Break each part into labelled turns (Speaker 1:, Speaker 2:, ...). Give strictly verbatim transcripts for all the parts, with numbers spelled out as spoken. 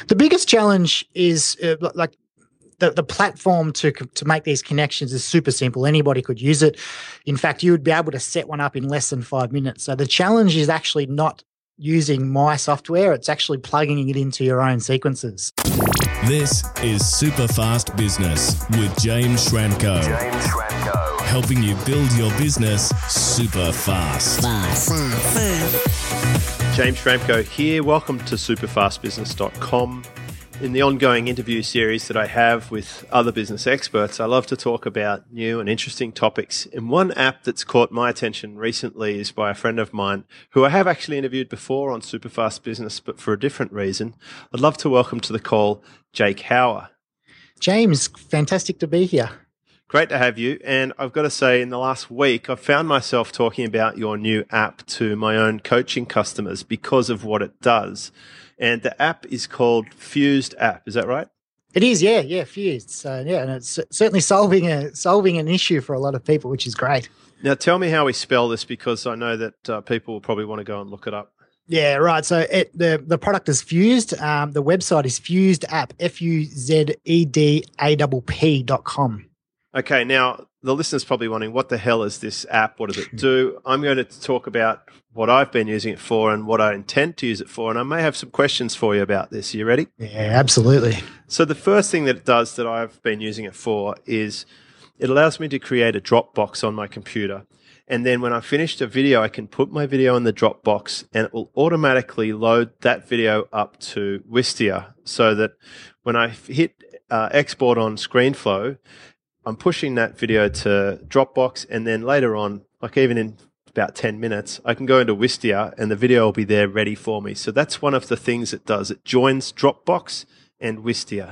Speaker 1: The biggest challenge is uh, like the, the platform to to make these connections is super simple. Anybody could use it. In fact, you would be able to set one up in less than five minutes. So the challenge is actually not using my software. It's actually plugging it into your own sequences.
Speaker 2: This is Super Fast Business with James Schramko.
Speaker 3: James Schramko.
Speaker 2: Helping you build your business super fast.
Speaker 3: Fast. Fast.
Speaker 4: James Schramko here. Welcome to super fast business dot com. In the ongoing interview series that I have with other business experts, I love to talk about new and interesting topics. And one app that's caught my attention recently is by a friend of mine who I have actually interviewed before on Superfast Business, but for a different reason. I'd love to welcome to the call Jake Hauer.
Speaker 1: James, fantastic to be here.
Speaker 4: Great to have you. And I've got to say, in the last week, I've found myself talking about your new app to my own coaching customers because of what it does. And the app is called Fused App. Is that right?
Speaker 1: It is, yeah, yeah, Fused. So yeah, and it's certainly solving a solving an issue for a lot of people, which is great.
Speaker 4: Now, tell me how we spell this, because I know that uh, people will probably want to go and look it up.
Speaker 1: Yeah, right. So it, the the product is Fused. Um, the website is Fused App, F U Z E D A P P dot com.
Speaker 4: Okay, now the listener's probably wondering, what the hell is this app? What does it do? I'm going to talk about what I've been using it for and what I intend to use it for, and I may have some questions for you about this. Are you ready?
Speaker 1: Yeah, absolutely.
Speaker 4: So the first thing that it does that I've been using it for is it allows me to create a Dropbox on my computer. And then when I finished a video, I can put my video in the Dropbox and it will automatically load that video up to Wistia, so that when I hit uh, export on ScreenFlow, I'm pushing that video to Dropbox, and then later on, like even in about ten minutes, I can go into Wistia and the video will be there ready for me. So that's one of the things it does. It joins Dropbox and Wistia.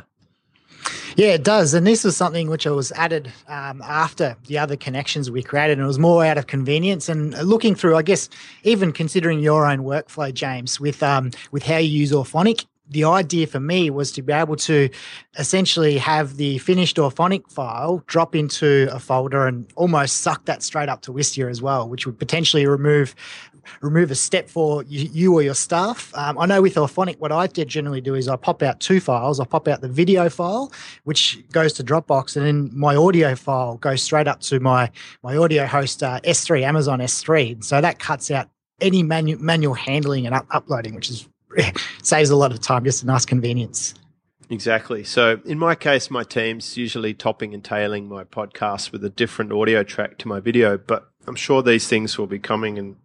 Speaker 1: Yeah, it does. And this was something which was added um, after the other connections we created, and it was more out of convenience. And looking through, I guess, even considering your own workflow, James, with um, with how you use Auphonic, the idea for me was to be able to essentially have the finished Auphonic file drop into a folder and almost suck that straight up to Wistia as well, which would potentially remove remove a step for you, you or your staff. Um, I know with Auphonic, what I did generally do is I pop out two files. I pop out the video file, which goes to Dropbox, and then my audio file goes straight up to my, my audio host, uh, S three, Amazon S three. So that cuts out any manu- manual handling and up- uploading, which is saves a lot of time, just a nice convenience.
Speaker 4: Exactly. So in my case, my team's usually topping and tailing my podcast with a different audio track to my video, but I'm sure these things will be coming in,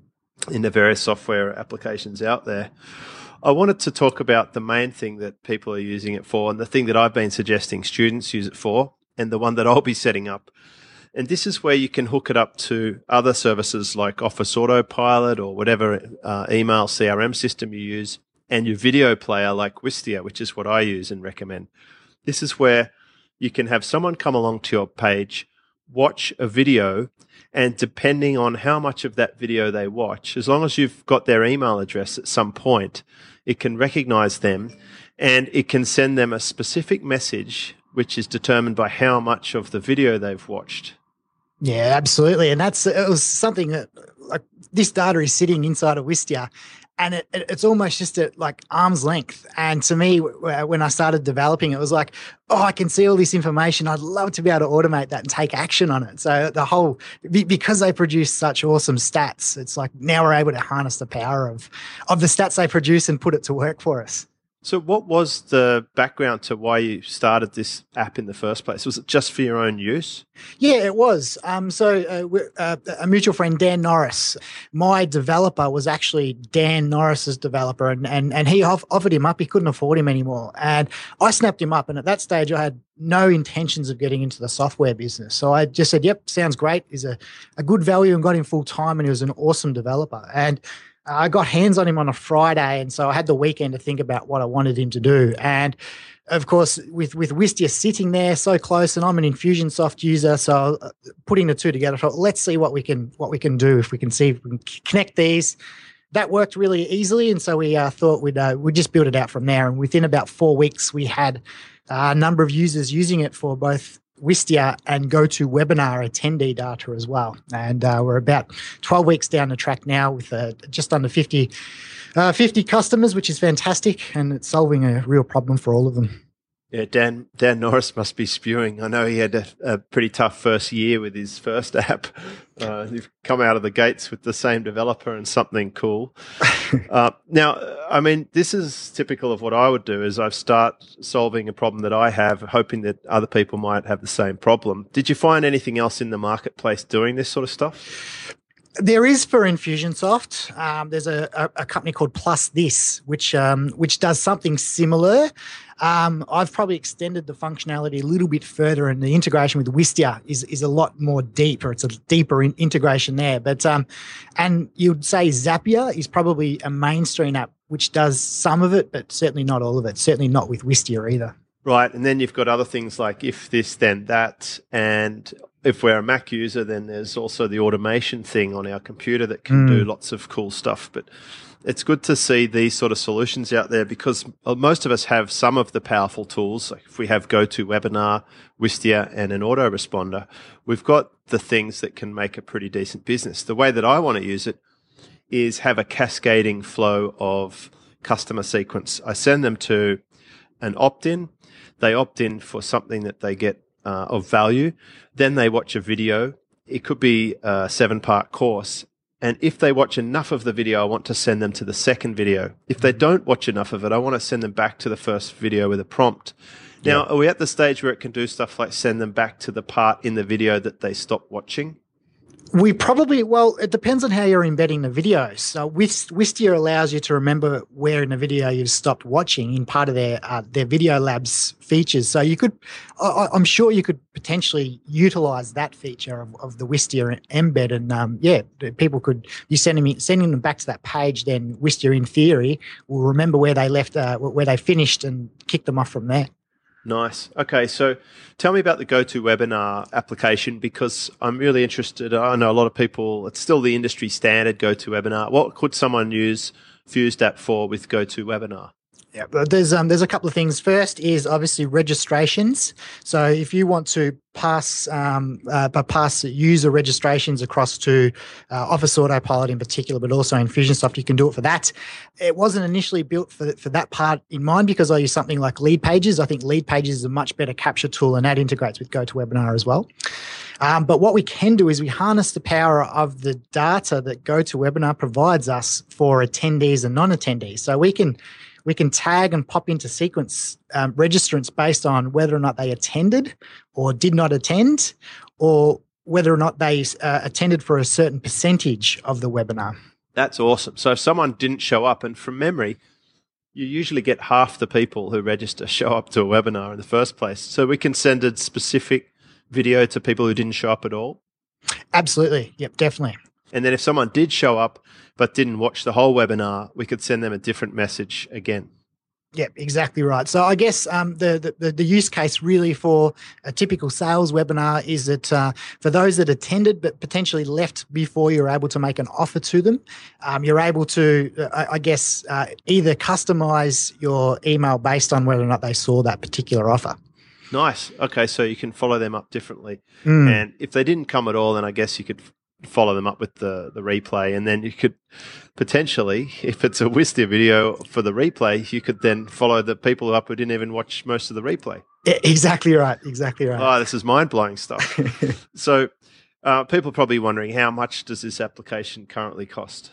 Speaker 4: in the various software applications out there. I wanted to talk about the main thing that people are using it for, and the thing that I've been suggesting students use it for, and the one that I'll be setting up. And this is where you can hook it up to other services like Office Autopilot or whatever uh, email C R M system you use, and your video player like Wistia, which is what I use and recommend. This is where you can have someone come along to your page, watch a video, and depending on how much of that video they watch, as long as you've got their email address at some point, it can recognize them and it can send them a specific message which is determined by how much of the video they've watched.
Speaker 1: Yeah, absolutely. And that's, it was something that, like, this data is sitting inside of Wistia, and it, it, it's almost just at like arm's length. And to me, w- when I started developing, it was like, oh, I can see all this information. I'd love to be able to automate that and take action on it. So the whole, be, because they produce such awesome stats, it's like now we're able to harness the power of, of the stats they produce and put it to work for us.
Speaker 4: So what was the background to why you started this app in the first place? Was it just for your own use?
Speaker 1: Yeah, it was. Um, so uh, uh, a mutual friend, Dan Norris, my developer was actually Dan Norris's developer, and and, and he off- offered him up. He couldn't afford him anymore. And I snapped him up. And at that stage, I had no intentions of getting into the software business. So I just said, yep, sounds great. He's a, a good value, and got him full time, and he was an awesome developer. And I got hands on him on a Friday, and so I had the weekend to think about what I wanted him to do. And of course, with, with Wistia sitting there so close, and I'm an Infusionsoft user, so putting the two together, I thought, let's see what we can what we can do, if we can see if we can connect these. That worked really easily, and so we uh, thought we'd uh, we'd just build it out from there. And within about four weeks, we had uh, a number of users using it for both Wistia and GoToWebinar attendee data as well. And uh, we're about twelve weeks down the track now with uh, just under fifty, uh, fifty customers, which is fantastic, and it's solving a real problem for all of them.
Speaker 4: Yeah, Dan Dan Norris must be spewing. I know he had a, a pretty tough first year with his first app. Uh, you've come out of the gates with the same developer and something cool. uh, now, I mean, this is typical of what I would do is I start solving a problem that I have, hoping that other people might have the same problem. Did you find anything else in the marketplace doing this sort of stuff?
Speaker 1: There is for Infusionsoft. Um, there's a, a, a company called Plus This, which um, which does something similar. Um, I've probably extended the functionality a little bit further, and the integration with Wistia is is a lot more deeper. It's a deeper in integration there. But um, and you'd say Zapier is probably a mainstream app which does some of it, but certainly not all of it. Certainly not with Wistia either.
Speaker 4: Right, and then you've got other things like if this, then that, and if we're a Mac user, then there's also the automation thing on our computer that can mm. do lots of cool stuff. But it's good to see these sort of solutions out there because most of us have some of the powerful tools. Like if we have GoToWebinar, Wistia, and an autoresponder, we've got the things that can make a pretty decent business. The way that I want to use it is have a cascading flow of customer sequence. I send them to an opt-in. They opt in for something that they get uh, of value. Then they watch a video. It could be a seven-part course. And if they watch enough of the video, I want to send them to the second video. If they don't watch enough of it, I want to send them back to the first video with a prompt. Now, yeah. Are we at the stage where it can do stuff like send them back to the part in the video that they stopped watching?
Speaker 1: We probably, well, it depends on how you're embedding the videos. So Wistia allows you to remember where in the video you've stopped watching in part of their uh, their Video Labs features. So you could, I, I'm sure you could potentially utilize that feature of, of the Wistia embed. And um, yeah, people could, you send them, sending them back to that page, then Wistia in theory will remember where they left, uh, where they finished and kick them off from there.
Speaker 4: Nice. Okay, so tell me about the GoToWebinar application because I'm really interested. I know a lot of people, it's still the industry standard GoToWebinar. What could someone use Fused App for with GoToWebinar?
Speaker 1: Yeah, but there's um there's a couple of things. First is obviously registrations. So if you want to pass um uh, pass user registrations across to uh, Office Autopilot in particular, but also Infusionsoft, you can do it for that. It wasn't initially built for for that part in mind because I use something like Lead Pages. I think Lead Pages is a much better capture tool, and that integrates with GoToWebinar as well. Um, but what we can do is we harness the power of the data that GoToWebinar provides us for attendees and non-attendees. So we can We can tag and pop into sequence um, registrants based on whether or not they attended or did not attend, or whether or not they uh, attended for a certain percentage of the webinar.
Speaker 4: That's awesome. So if someone didn't show up, and from memory, you usually get half the people who register show up to a webinar in the first place. So we can send a specific video to people who didn't show up at all?
Speaker 1: Absolutely. Yep, definitely.
Speaker 4: And then if someone did show up but didn't watch the whole webinar, we could send them a different message again.
Speaker 1: Yeah, exactly right. So I guess um, the, the the use case really for a typical sales webinar is that uh, for those that attended but potentially left before you're able to make an offer to them, um, you're able to, uh, I guess, uh, either customize your email based on whether or not they saw that particular offer.
Speaker 4: Nice. Okay, so you can follow them up differently.
Speaker 1: Mm.
Speaker 4: And if they didn't come at all, then I guess you could follow them up with the, the replay, and then you could potentially, if it's a Wistia video for the replay, you could then follow the people up who didn't even watch most of the replay.
Speaker 1: Yeah, exactly right. Exactly right.
Speaker 4: Oh, this is mind-blowing stuff. So uh, people are probably wondering, how much does this application currently cost?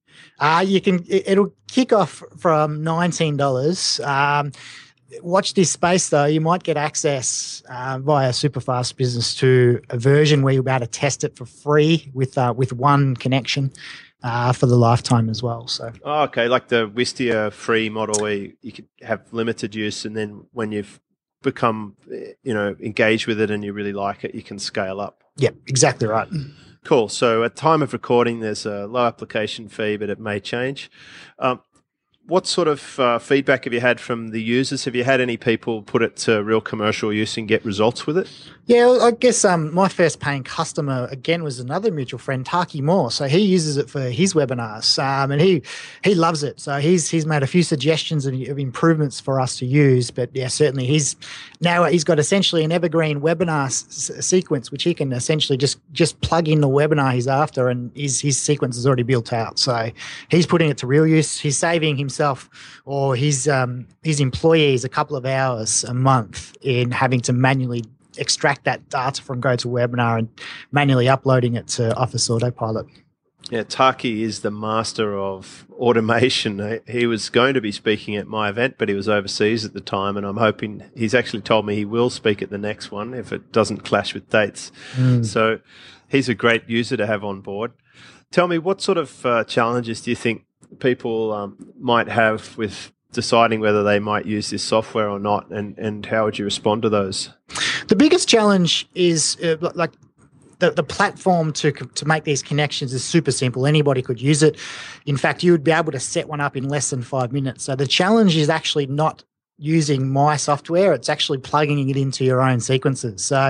Speaker 1: Uh, you can, it, it'll kick off from nineteen dollars. Um, Watch this space, though. You might get access uh, via Superfast Business to a version where you'll be able to test it for free with uh, with one connection uh, for the lifetime as well. So,
Speaker 4: oh, okay, like the Wistia free model where you, you could have limited use, and then when you've become, you know, engaged with it and you really like it, you can scale up.
Speaker 1: Yep, exactly right.
Speaker 4: Cool. So at time of recording, there's a low application fee, but it may change. Um, what sort of uh, feedback have you had from the users? Have you had any people put it to real commercial use and get results with it?
Speaker 1: Yeah, well, I guess um, my first paying customer, again, was another mutual friend, Taki Moore. So he uses it for his webinars, um, and he he loves it. So he's he's made a few suggestions of, of improvements for us to use. But yeah, certainly he's now he's got essentially an evergreen webinar s- sequence, which he can essentially just just plug in the webinar he's after, and his his sequence is already built out. So he's putting it to real use. He's saving himself or his um, his employees a couple of hours a month in having to manually extract that data from GoToWebinar and manually uploading it to Office Autopilot.
Speaker 4: Yeah, Taki is the master of automation. He was going to be speaking at my event, but he was overseas at the time, and I'm hoping he's actually told me he will speak at the next one if it doesn't clash with dates. Mm. So he's a great user to have on board. Tell me, what sort of uh, challenges do you think people um, might have with deciding whether they might use this software or not, and, and how would you respond to those?
Speaker 1: The biggest challenge is uh, like the, the platform to to make these connections is super simple. Anybody could use it. In fact, you would be able to set one up in less than five minutes. So the challenge is actually not using my software. It's actually plugging it into your own sequences. So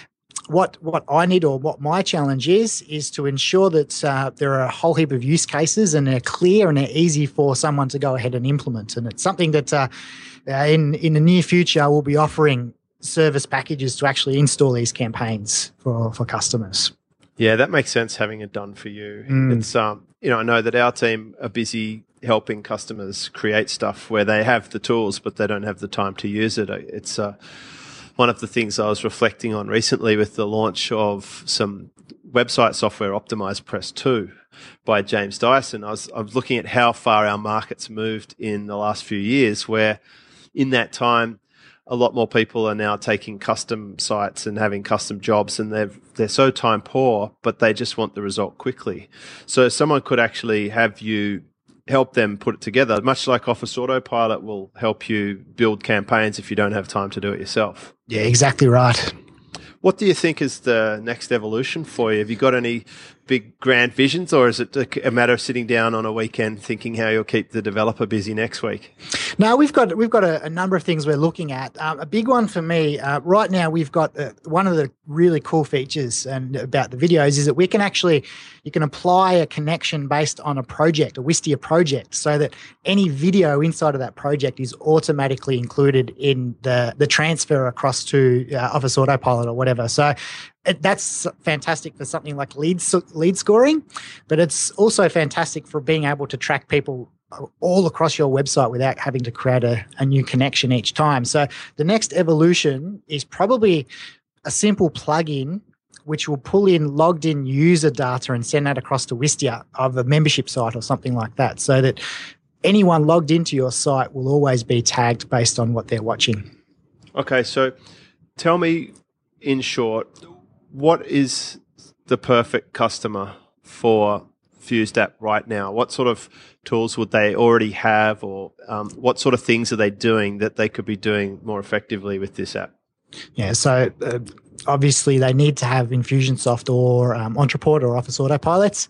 Speaker 1: What what I need, or what my challenge is, is to ensure that uh, there are a whole heap of use cases and they're clear and they're easy for someone to go ahead and implement. And it's something that uh, uh, in in the near future we'll be offering service packages to actually install these campaigns for, for customers.
Speaker 4: Yeah, that makes sense having it done for you.
Speaker 1: Mm.
Speaker 4: It's um, you know, I know that our team are busy helping customers create stuff where they have the tools but they don't have the time to use it. It's uh, one of the things I was reflecting on recently with the launch of some website software, Optimized Press two by James Dyson. I was, I was looking at how far our market's moved in the last few years, where in that time, a lot more people are now taking custom sites and having custom jobs, and they're they're so time poor, but they just want the result quickly. So someone could actually have you help them put it together, much like Office Autopilot will help you build campaigns if you don't have time to do it yourself.
Speaker 1: Yeah, exactly right.
Speaker 4: What do you think is the next evolution for you? Have you got any big grand visions, or is it a matter of sitting down on a weekend thinking how you'll keep the developer busy next week?
Speaker 1: No, we've got we've got a, a number of things we're looking at. Um, a big one for me uh, right now, we've got uh, one of the really cool features and about the videos is that we can actually you can apply a connection based on a project, a Wistia project, so that any video inside of that project is automatically included in the the transfer across to uh, Office Autopilot or whatever. So it, that's fantastic for something like lead lead scoring, but it's also fantastic for being able to track people all across your website without having to create a, a new connection each time. So the next evolution is probably a simple plugin which will pull in logged in user data and send that across to Wistia of a membership site or something like that, so that anyone logged into your site will always be tagged based on what they're watching.
Speaker 4: Okay, so tell me in short, what is the perfect customer for Fused App right now? What sort of tools would they already have, or um, what sort of things are they doing that they could be doing more effectively with this app?
Speaker 1: Yeah, so uh, obviously they need to have Infusionsoft or um, Ontraport or Office Autopilots,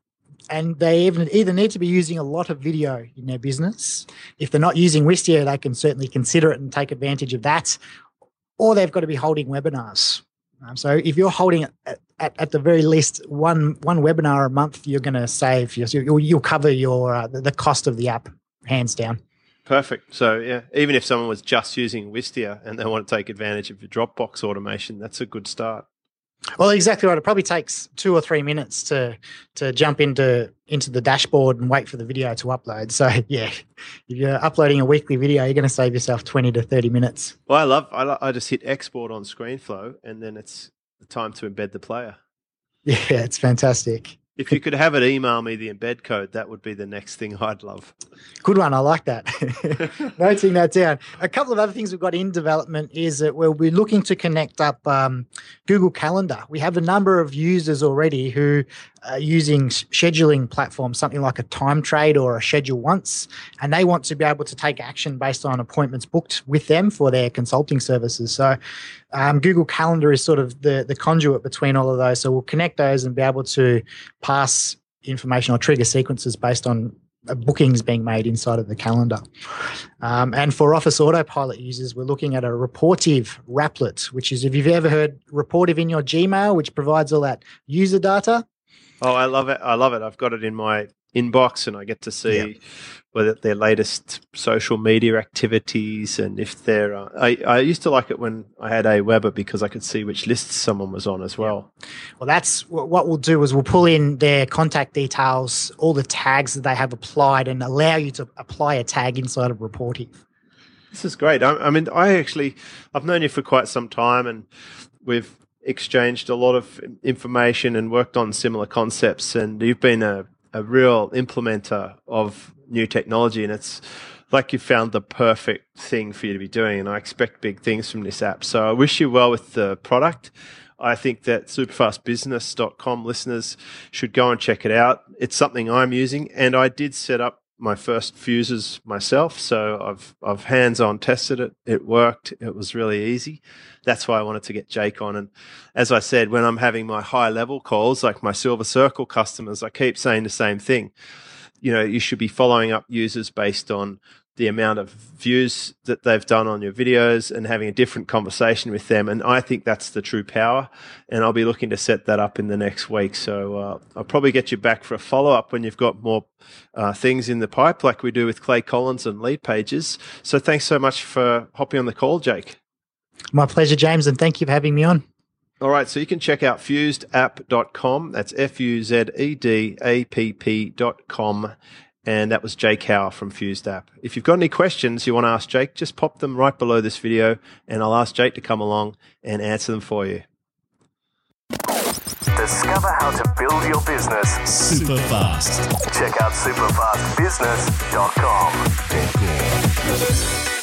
Speaker 1: and they even either need to be using a lot of video in their business. If they're not using Wistia, they can certainly consider it and take advantage of that, or they've got to be holding webinars. Um, so if you're holding it at, at, at the very least one one webinar a month, you're going to save, you'll, you'll cover your uh, the, the cost of the app, hands down.
Speaker 4: Perfect. So yeah, even if someone was just using Wistia and they want to take advantage of your Dropbox automation, that's a good start.
Speaker 1: Well, exactly right. It probably takes two or three minutes to to jump into into the dashboard and wait for the video to upload. So yeah, if you're uploading a weekly video, you're going to save yourself twenty to thirty minutes.
Speaker 4: Well, I love. I, lo- I just hit export on ScreenFlow, and then it's the time to embed the player.
Speaker 1: Yeah, it's fantastic.
Speaker 4: If you could have it email me the embed code, that would be the next thing I'd love.
Speaker 1: Good one. I like that. Noting that down. A couple of other things we've got in development is that we'll be looking to connect up um, Google Calendar. We have a number of users already who are using scheduling platforms, something like a Time Trade or a Schedule Once, and they want to be able to take action based on appointments booked with them for their consulting services. So um, Google Calendar is sort of the, the conduit between all of those. So we'll connect those and be able to pass information or trigger sequences based on bookings being made inside of the calendar. Um, and for Office Autopilot users, we're looking at a Reportive Wraplet, which is, if you've ever heard Reportive in your Gmail, which provides all that user data.
Speaker 4: Oh, I love it. I love it. I've got it in my inbox and I get to see yeah. whether their latest social media activities and if they're uh, I, I used to like it when I had Aweber because I could see which lists someone was on as well.
Speaker 1: Yeah. Well, that's what we'll do is we'll pull in their contact details, all the tags that they have applied, and allow you to apply a tag inside of Reportive.
Speaker 4: This is great. I, I mean, I actually, I've known you for quite some time and we've exchanged a lot of information and worked on similar concepts, and you've been a a real implementer of new technology, and it's like you found the perfect thing for you to be doing, and I expect big things from this app. So I wish you well with the product. I think that superfast business dot com listeners should go and check it out. It's something I'm using, and I did set up my first fuses myself, so I've I've hands-on tested it. It worked. It was really easy. That's why I wanted to get Jake on. And as I said, when I'm having my high-level calls, like my Silver Circle customers, I keep saying the same thing. You know, you should be following up users based on the amount of views that they've done on your videos and having a different conversation with them. And I think that's the true power. And I'll be looking to set that up in the next week. So uh, I'll probably get you back for a follow-up when you've got more uh, things in the pipe, like we do with Clay Collins and Lead Pages. So thanks so much for hopping on the call, Jake.
Speaker 1: My pleasure, James, and thank you for having me on.
Speaker 4: All right, so you can check out fused app dot com. That's F U Z E D A P P dot com. And that was Jake Howe from Fused App. If you've got any questions you want to ask Jake, just pop them right below this video, and I'll ask Jake to come along and answer them for you.
Speaker 3: Discover how to build your business
Speaker 2: super fast.
Speaker 3: Check out superfast business dot com.